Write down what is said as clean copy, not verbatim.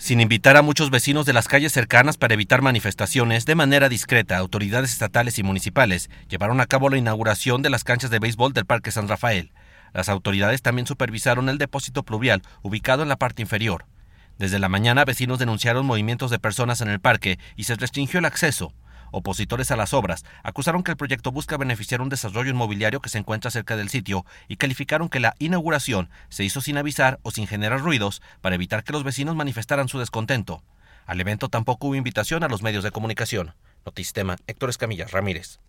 Sin invitar a muchos vecinos de las calles cercanas para evitar manifestaciones, de manera discreta, autoridades estatales y municipales llevaron a cabo la inauguración de las canchas de béisbol del Parque San Rafael. Las autoridades también supervisaron el depósito pluvial ubicado en la parte inferior. Desde la mañana, vecinos denunciaron movimientos de personas en el parque y se restringió el acceso. Opositores a las obras acusaron que el proyecto busca beneficiar un desarrollo inmobiliario que se encuentra cerca del sitio y calificaron que la inauguración se hizo sin avisar o sin generar ruidos para evitar que los vecinos manifestaran su descontento. Al evento tampoco hubo invitación a los medios de comunicación. Notisistema, Héctor Escamilla Ramírez.